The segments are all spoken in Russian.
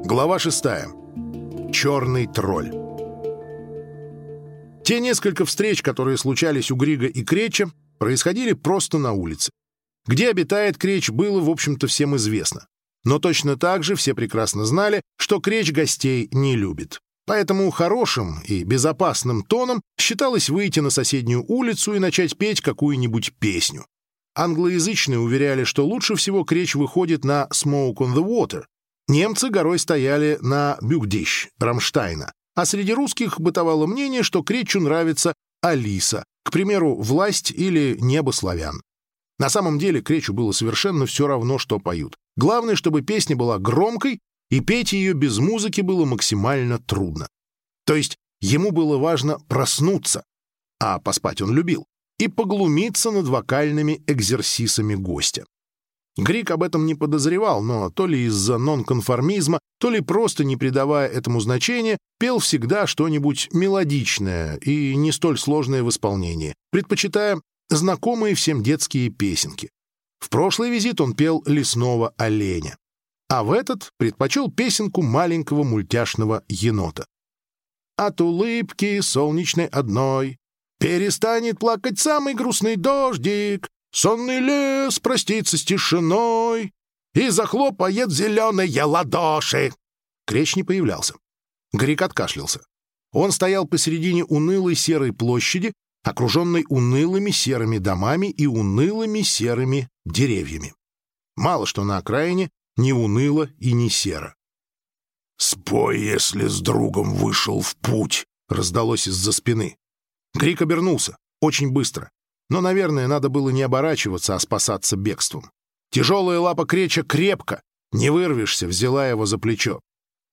Глава 6. Черный тролль. Те несколько встреч, которые случались у Грига и Креча, происходили просто на улице. Где обитает Креч, было, в общем-то, всем известно. Но точно так же все прекрасно знали, что Креч гостей не любит. Поэтому хорошим и безопасным тоном считалось выйти на соседнюю улицу и начать петь какую-нибудь песню. Англоязычные уверяли, что лучше всего Креч выходит на «Smoke on the Water». Немцы горой стояли на «Бюгдищ» Рамштайна, а среди русских бытовало мнение, что Кречу нравится «Алиса», к примеру, «Власть» или «Небо славян». На самом деле Кречу было совершенно все равно, что поют. Главное, чтобы песня была громкой, и петь ее без музыки было максимально трудно. То есть ему было важно проснуться, а поспать он любил, и поглумиться над вокальными экзерсисами гостя. Григ об этом не подозревал, но то ли из-за нонконформизма, то ли просто не придавая этому значения, пел всегда что-нибудь мелодичное и не столь сложное в исполнении, предпочитая знакомые всем детские песенки. В прошлый визит он пел «Лесного оленя», а в этот предпочел песенку маленького мультяшного енота. «От улыбки солнечной одной перестанет плакать самый грустный дождик, сонный лес простится с тишиной и захлопает зеленые ладоши». Креч не появлялся. Григ откашлялся. Он стоял посередине унылой серой площади, окруженной унылыми серыми домами и унылыми серыми деревьями. Мало что на окраине не уныло и не серо. «Спой, если с другом вышел в путь», — раздалось из-за спины. Григ обернулся, очень быстро. Но, наверное, надо было не оборачиваться, а спасаться бегством. Тяжелая лапа Креча крепко, не вырвешься, взяла его за плечо.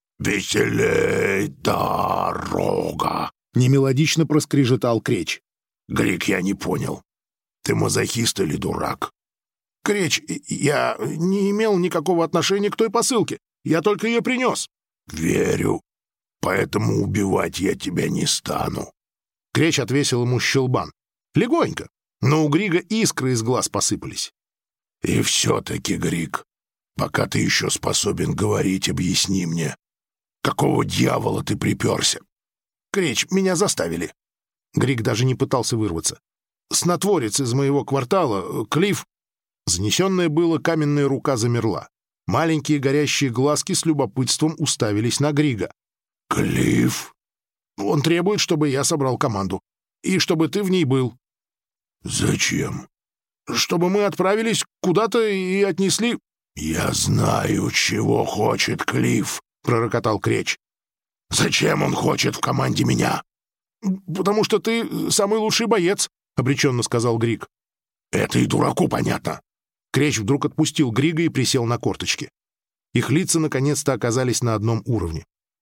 «Веселей дорога!» — немелодично проскрежетал Креч. «Григ, я не понял. Ты мазохист или дурак?» «Креч, я не имел никакого отношения к той посылке. Я только ее принес». «Верю. Поэтому убивать я тебя не стану». Креч отвесил ему щелбан. Легонько, но у Грига искры из глаз посыпались. «И все-таки, Григ, пока ты еще способен говорить, объясни мне, какого дьявола ты приперся?» «Креч, меня заставили». Григ даже не пытался вырваться. «Снотворец из моего квартала, Клифф». Занесенная была каменная рука замерла. Маленькие горящие глазки с любопытством уставились на Грига. «Клифф?» «Он требует, чтобы я собрал команду. И чтобы ты в ней был». «Зачем?» «Чтобы мы отправились куда-то и отнесли...» «Я знаю, чего хочет Клифф», — пророкотал Креч. «Зачем он хочет в команде меня?» «Потому что ты самый лучший боец», — обреченно сказал Григ. «Это и дураку понятно». Креч вдруг отпустил Грига и присел на корточки. Их лица наконец-то оказались на одном уровне.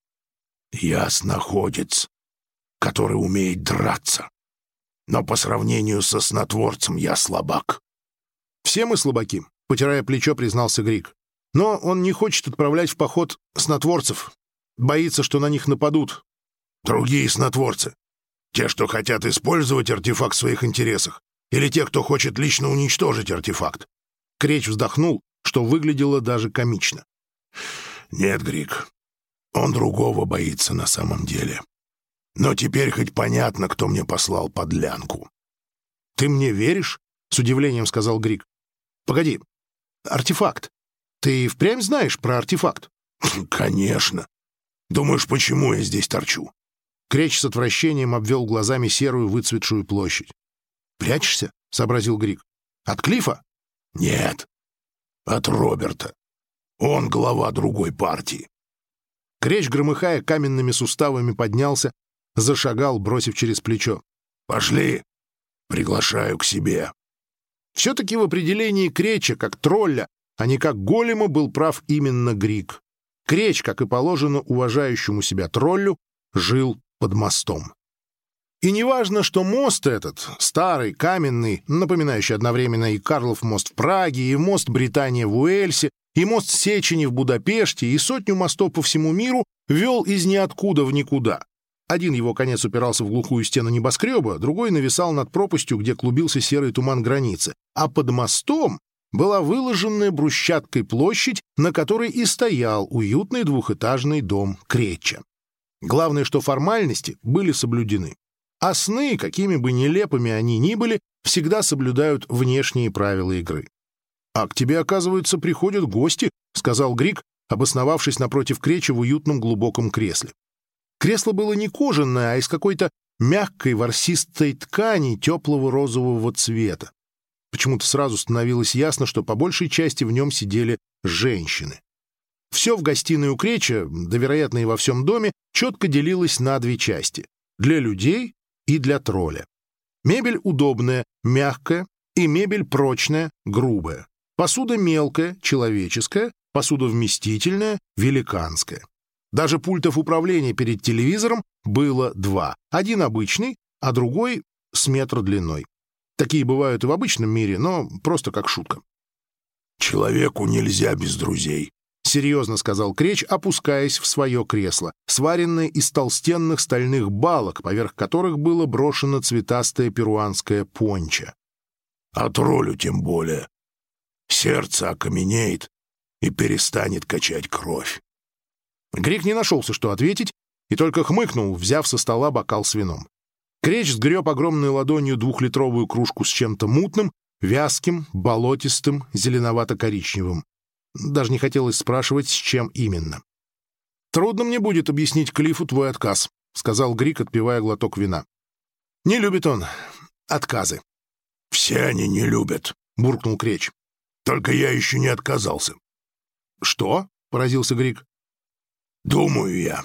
«Я сноходец, который умеет драться. Но по сравнению со снотворцем я слабак». «Все мы слабаки», — потирая плечо, признался Григ. «Но он не хочет отправлять в поход снотворцев. Боится, что на них нападут». «Другие снотворцы? Те, что хотят использовать артефакт в своих интересах? Или те, кто хочет лично уничтожить артефакт?» Креч вздохнул, что выглядело даже комично. «Нет, Григ, он другого боится на самом деле. Но теперь хоть понятно, кто мне послал подлянку». «Ты мне веришь?» — с удивлением сказал Григ. «Погоди, артефакт. Ты впрямь знаешь про артефакт?» «Конечно. Думаешь, почему я здесь торчу?» Креч с отвращением обвел глазами серую выцветшую площадь. «Прячешься?» — сообразил Григ. «От Клифа?» «Нет, от Роберта. Он глава другой партии». Креч, громыхая каменными суставами, поднялся, зашагал, бросив через плечо. «Пошли. Приглашаю к себе». Все-таки в определении Креча как тролля, а не как голема, был прав именно Григ. Креч, как и положено уважающему себя троллю, жил под мостом. И неважно, что мост этот, старый, каменный, напоминающий одновременно и Карлов мост в Праге, и мост Британия в Уэльсе, и мост Сечени в Будапеште, и сотню мостов по всему миру, вел из ниоткуда в никуда. Один его конец упирался в глухую стену небоскреба, другой нависал над пропастью, где клубился серый туман границы. А под мостом была выложенная брусчаткой площадь, на которой и стоял уютный двухэтажный дом Креча. Главное, что формальности были соблюдены. А сны, какими бы нелепыми они ни были, всегда соблюдают внешние правила игры. «А к тебе, оказывается, приходят гости», — сказал Грик, обосновавшись напротив Креча в уютном глубоком кресле. Кресло было не кожаное, а из какой-то мягкой ворсистой ткани теплого розового цвета. Почему-то сразу становилось ясно, что по большей части в нем сидели женщины. Все в гостиной у Креча, да, вероятно, и во всем доме, четко делилось на две части — для людей и для тролля. Мебель удобная, мягкая, и мебель прочная, грубая. Посуда мелкая, человеческая, посуда вместительная, великанская. Даже пультов управления перед телевизором было два. Один обычный, а другой с метр длиной. Такие бывают и в обычном мире, но просто как шутка. «Человеку нельзя без друзей», — серьезно сказал Креч, опускаясь в свое кресло, сваренное из толстенных стальных балок, поверх которых было брошено цветастое перуанское пончо. «А троллю тем более. Сердце окаменеет и перестанет качать кровь». Грик не нашелся, что ответить, и только хмыкнул, взяв со стола бокал с вином. Креч сгреб огромной ладонью двухлитровую кружку с чем-то мутным, вязким, болотистым, зеленовато-коричневым. Даже не хотелось спрашивать, с чем именно. «Трудно мне будет объяснить Клиффу твой отказ», — сказал Грик, отпивая глоток вина. «Не любит он отказы». «Все они не любят», — буркнул Креч. «Только я еще не отказался». «Что?» — поразился Грик. «Думаю я.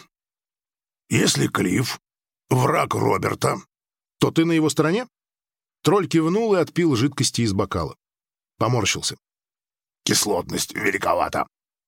Если Клифф — враг Роберта, то ты на его стороне?» Тролль кивнул и отпил жидкости из бокала. Поморщился. «Кислотность великовата.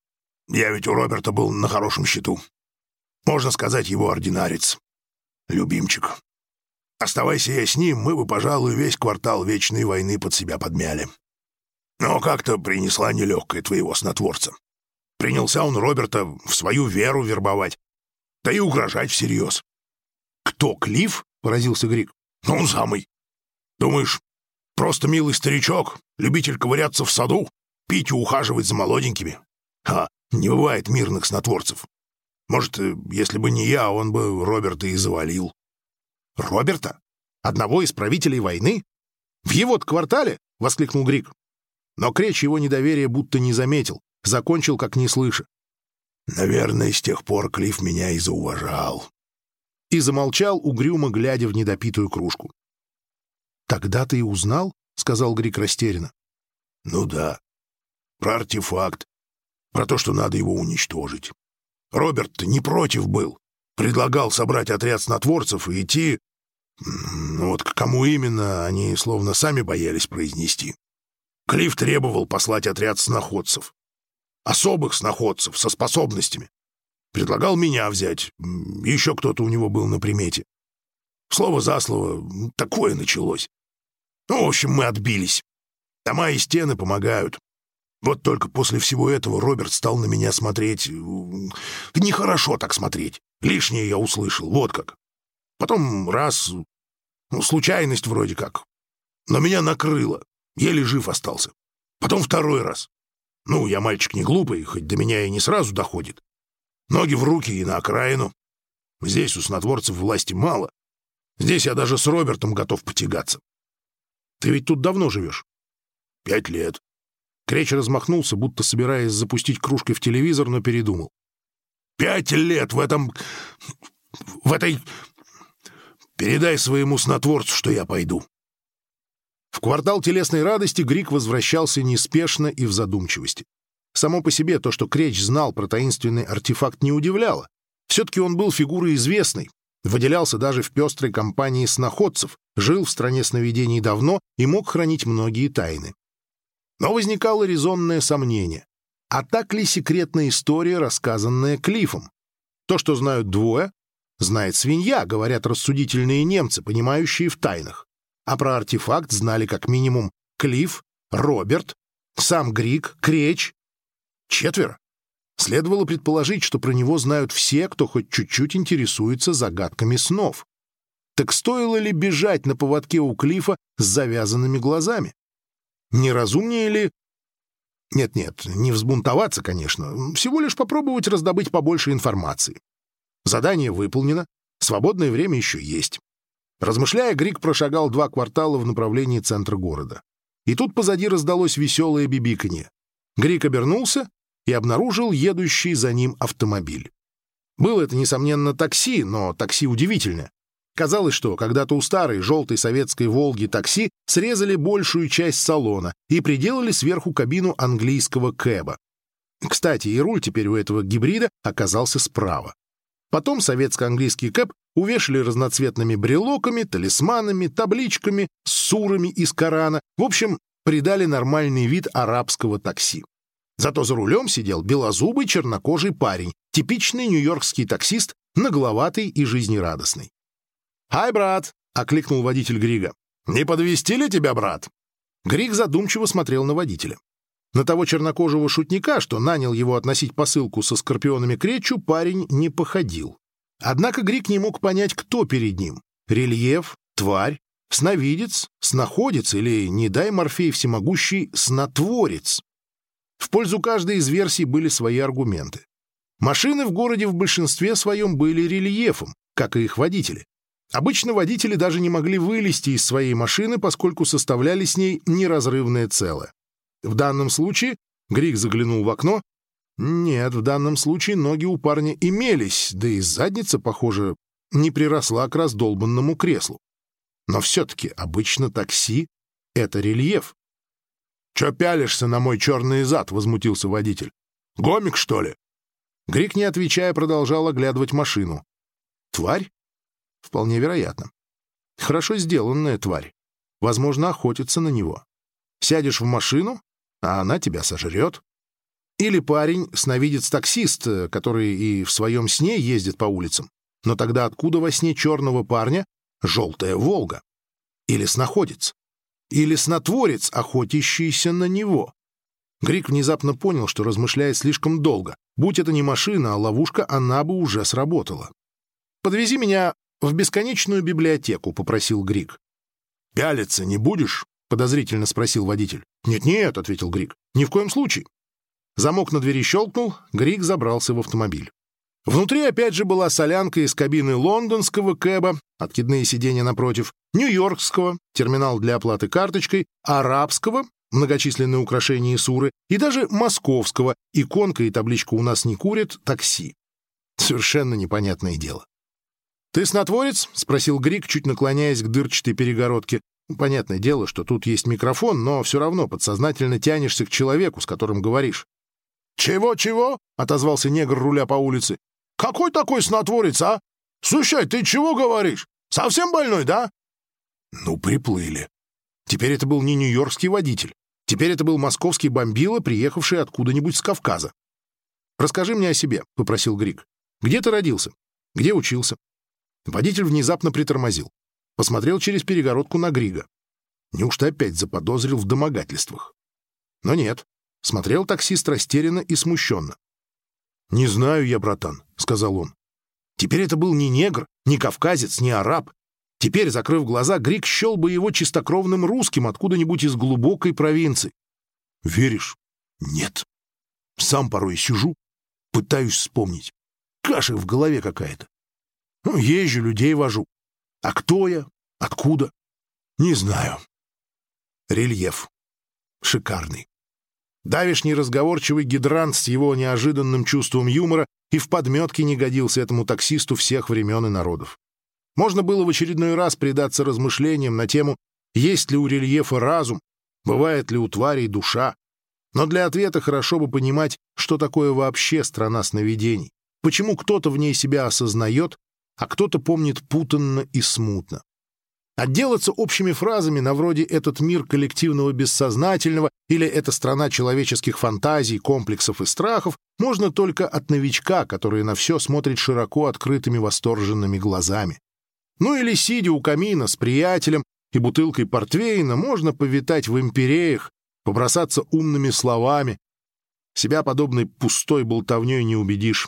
Я ведь у Роберта был на хорошем счету. Можно сказать, его ординарец. Любимчик. Оставайся я с ним, мы бы, пожалуй, весь квартал Вечной войны под себя подмяли. Но как-то принесла нелегкая твоего снотворца. Принялся он Роберта в свою веру вербовать, да и угрожать всерьез». «Кто, Клифф?» — поразился Грик. «Ну, он самый. Думаешь, просто милый старичок, любитель ковыряться в саду, пить и ухаживать за молоденькими? Не бывает мирных снотворцев. Может, если бы не я, он бы Роберта и завалил». «Роберта? Одного из правителей войны? В его-то квартале?» — воскликнул Грик. Но Креч его недоверие будто не заметил, закончил как не слыша. «Наверное, с тех пор Клифф меня и зауважал». И замолчал, угрюмо глядя в недопитую кружку. «Тогда ты и узнал?» — сказал Грик растерянно. «Ну да. Про артефакт. Про то, что надо его уничтожить. Роберт-то не против был. Предлагал собрать отряд снотворцев и идти... Вот к кому именно, они словно сами боялись произнести. Клифф требовал послать отряд сноходцев. Особых сноходцев со способностями. Предлагал меня взять. Еще кто-то у него был на примете. Слово за слово, такое началось. Ну, в общем, мы отбились. Дома и стены помогают. Вот только после всего этого Роберт стал на меня смотреть... Нехорошо так смотреть. Лишнее я услышал, вот как. Потом раз... случайность вроде как. Но меня накрыло. Еле жив остался. Потом второй раз. Я мальчик не глупый, хоть до меня и не сразу доходит. Ноги в руки и на окраину. Здесь у снотворцев власти мало. Здесь я даже с Робертом готов потягаться. Ты ведь тут давно живешь? 5 лет. Креч размахнулся, будто собираясь запустить кружкой в телевизор, но передумал. 5 лет в этой... Передай своему снотворцу, что я пойду. В квартал телесной радости Грик возвращался неспешно и в задумчивости. Само по себе то, что Креч знал про таинственный артефакт, не удивляло. Все-таки он был фигурой известной, выделялся даже в пестрой компании сноходцев, жил в стране сновидений давно и мог хранить многие тайны. Но возникало резонное сомнение. А так ли секретная история, рассказанная Клиффом? То, что знают двое, знает свинья, говорят рассудительные немцы, понимающие в тайнах. А про артефакт знали как минимум Клифф, Роберт, сам Грик, Креч. 4. Следовало предположить, что про него знают все, кто хоть чуть-чуть интересуется загадками снов. Так стоило ли бежать на поводке у Клиффа с завязанными глазами? Неразумнее ли Нет-нет, не взбунтоваться, конечно, всего лишь попробовать раздобыть побольше информации. Задание выполнено, свободное время еще есть. Размышляя, Григ прошагал 2 квартала в направлении центра города. И тут позади раздалось веселое бибиканье. Григ обернулся и обнаружил едущий за ним автомобиль. Было это, несомненно, такси, но такси удивительное. Казалось, что когда-то у старой желтой советской «Волги» такси срезали большую часть салона и приделали сверху кабину английского кэба. Кстати, и руль теперь у этого гибрида оказался справа. Потом советско-английский кэб увешали разноцветными брелоками, талисманами, табличками, сурами из Корана. В общем, придали нормальный вид арабского такси. Зато за рулем сидел белозубый чернокожий парень, типичный нью-йоркский таксист, нагловатый и жизнерадостный. «Хай, брат!» — окликнул водитель Грига. «Не подвезти ли тебя, брат?» Григ задумчиво смотрел на водителя. На того чернокожего шутника, что нанял его относить посылку со скорпионами Кречу, парень не походил. Однако Григ не мог понять, кто перед ним — рельеф, тварь, сновидец, сноходец или, не дай Морфей всемогущий, снотворец. В пользу каждой из версий были свои аргументы. Машины в городе в большинстве своем были рельефом, как и их водители. Обычно водители даже не могли вылезти из своей машины, поскольку составляли с ней неразрывное целое. В данном случае Григ заглянул в окно. Нет, в данном случае ноги у парня имелись, да и задница, похоже, не приросла к раздолбанному креслу. Но все-таки обычно такси — это рельеф. «Че пялишься на мой черный зад?» — возмутился водитель. «Гомик, что ли?» Григ, не отвечая, продолжал оглядывать машину. «Тварь? Вполне вероятно. Хорошо сделанная тварь. Возможно, охотится на него. Сядешь в машину, а она тебя сожрет. Или парень, сновидец-таксист, который и в своем сне ездит по улицам. Но тогда откуда во сне черного парня желтая «Волга»? Или сноходец? Или снотворец, охотящийся на него? Григ внезапно понял, что размышляет слишком долго. Будь это не машина, а ловушка, она бы уже сработала. «Подвези меня в бесконечную библиотеку», — попросил Григ. «Пялиться не будешь?» — подозрительно спросил водитель. «Нет-нет», — ответил Григ, — «ни в коем случае». Замок на двери щелкнул, Григ забрался в автомобиль. Внутри опять же была солянка из кабины лондонского кэба, откидные сиденья напротив, нью-йоркского, терминал для оплаты карточкой, арабского, многочисленные украшения и суры, и даже московского, иконка и табличка «У нас не курят» такси. Совершенно непонятное дело. «Ты снотворец?» — спросил Григ, чуть наклоняясь к дырчатой перегородке. Понятное дело, что тут есть микрофон, но все равно подсознательно тянешься к человеку, с которым говоришь. «Чего-чего?» — отозвался негр, руля по улице. «Какой такой снотворец, а? Слушай, ты чего говоришь? Совсем больной, да?» Ну, приплыли. Теперь это был не нью-йоркский водитель. Теперь это был московский бомбила, приехавший откуда-нибудь с Кавказа. «Расскажи мне о себе», — попросил Григ. «Где ты родился? Где учился?» Водитель внезапно притормозил. Посмотрел через перегородку на Грига. Неужто опять заподозрил в домогательствах? Но нет. Смотрел таксист растерянно и смущенно. «Не знаю я, братан», — сказал он. Теперь это был не негр, не кавказец, не араб. Теперь, закрыв глаза, Григ счел бы его чистокровным русским откуда-нибудь из глубокой провинции. «Веришь?» «Нет. Сам порой сижу, пытаюсь вспомнить. Каша в голове какая-то. Езжу, людей вожу. А кто я? Откуда? Не знаю. Рельеф. Шикарный. Давишний разговорчивый гидрант с его неожиданным чувством юмора и в подметке не годился этому таксисту всех времен и народов. Можно было в очередной раз предаться размышлениям на тему, есть ли у рельефа разум, бывает ли у тварей душа. Но для ответа хорошо бы понимать, что такое вообще страна сновидений, почему кто-то в ней себя осознает, а кто-то помнит путанно и смутно. Отделаться общими фразами на вроде «этот мир коллективного бессознательного» или «это страна человеческих фантазий, комплексов и страхов» можно только от новичка, который на все смотрит широко открытыми восторженными глазами. Ну или, сидя у камина с приятелем и бутылкой портвейна, можно повитать в империях, побросаться умными словами. Себя подобной пустой болтовней не убедишь.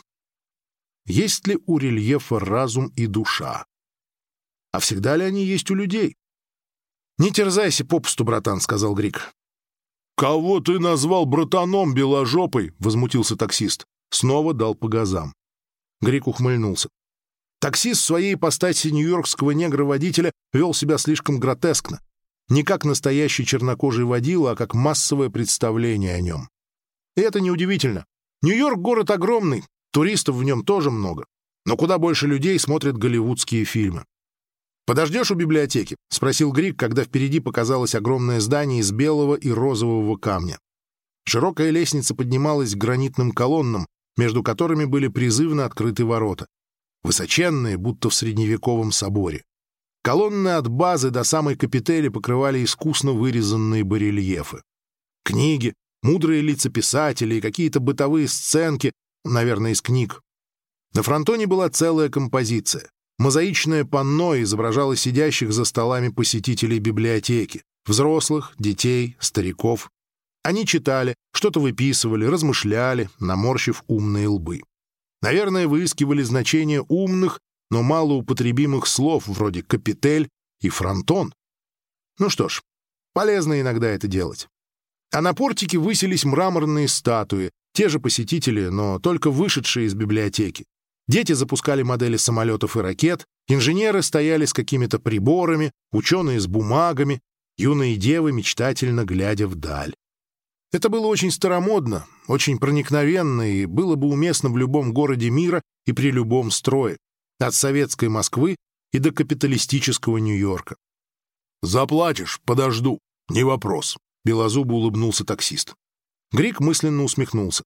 Есть ли у рельефа разум и душа? А всегда ли они есть у людей? «Не терзайся попусту, братан», — сказал Григ. «Кого ты назвал братаном беложопой?» — возмутился таксист. Снова дал по газам. Грик ухмыльнулся. Таксист в своей ипостаси нью-йоркского негра-водителя вел себя слишком гротескно. Не как настоящий чернокожий водила, а как массовое представление о нем. И это неудивительно. Нью-Йорк — город огромный, туристов в нем тоже много. Но куда больше людей смотрят голливудские фильмы. «Подождешь у библиотеки?» — спросил Грик, когда впереди показалось огромное здание из белого и розового камня. Широкая лестница поднималась к гранитным колоннам, между которыми были призывно открыты ворота. Высоченные, будто в средневековом соборе. Колонны от базы до самой капители покрывали искусно вырезанные барельефы. Книги, мудрые лица писателей, какие-то бытовые сценки, наверное, из книг. На фронтоне была целая композиция. Мозаичное панно изображало сидящих за столами посетителей библиотеки. Взрослых, детей, стариков. Они читали, что-то выписывали, размышляли, наморщив умные лбы. Наверное, выискивали значения умных, но малоупотребимых слов вроде «капитель» и «фронтон». Ну что ж, полезно иногда это делать. А на портике высились мраморные статуи, те же посетители, но только вышедшие из библиотеки. Дети запускали модели самолетов и ракет, инженеры стояли с какими-то приборами, ученые с бумагами, юные девы мечтательно глядя вдаль. Это было очень старомодно, очень проникновенно и было бы уместно в любом городе мира и при любом строе, от советской Москвы и до капиталистического Нью-Йорка. «Заплатишь, подожду, не вопрос», — белозубо улыбнулся таксист. Грик мысленно усмехнулся.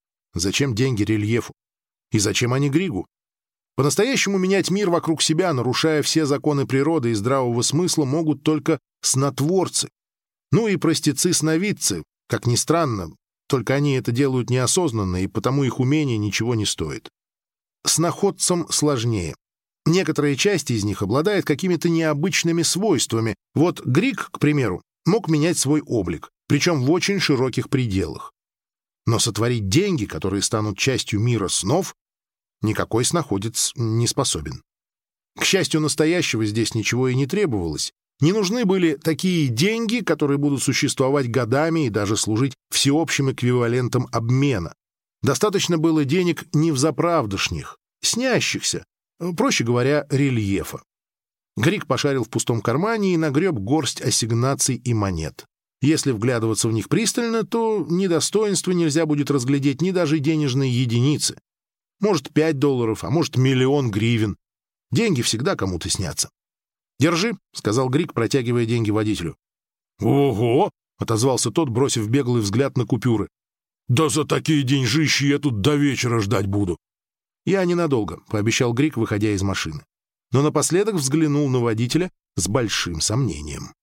Зачем деньги рельефу? И зачем они Григу? По-настоящему менять мир вокруг себя, нарушая все законы природы и здравого смысла, могут только снотворцы. Ну и простецы-сновидцы, как ни странно, только они это делают неосознанно, и потому их умение ничего не стоит. Сноходцам сложнее. Некоторые части из них обладают какими-то необычными свойствами. Вот Григ, к примеру, мог менять свой облик, причем в очень широких пределах. Но сотворить деньги, которые станут частью мира снов, никакой сноходец не способен. К счастью, настоящего здесь ничего и не требовалось. Не нужны были такие деньги, которые будут существовать годами и даже служить всеобщим эквивалентом обмена. Достаточно было денег невзаправдошних, снящихся, проще говоря, рельефа. Грик пошарил в пустом кармане и нагреб горсть ассигнаций и монет. Если вглядываться в них пристально, то ни достоинства нельзя будет разглядеть, ни даже денежные единицы. Может, $5, а может, 1 000 000 гривен. Деньги всегда кому-то снятся. «Держи», — сказал Грик, протягивая деньги водителю. «Ого!» — отозвался тот, бросив беглый взгляд на купюры. «Да за такие деньжищи я тут до вечера ждать буду». «Я ненадолго», — пообещал Грик, выходя из машины. Но напоследок взглянул на водителя с большим сомнением.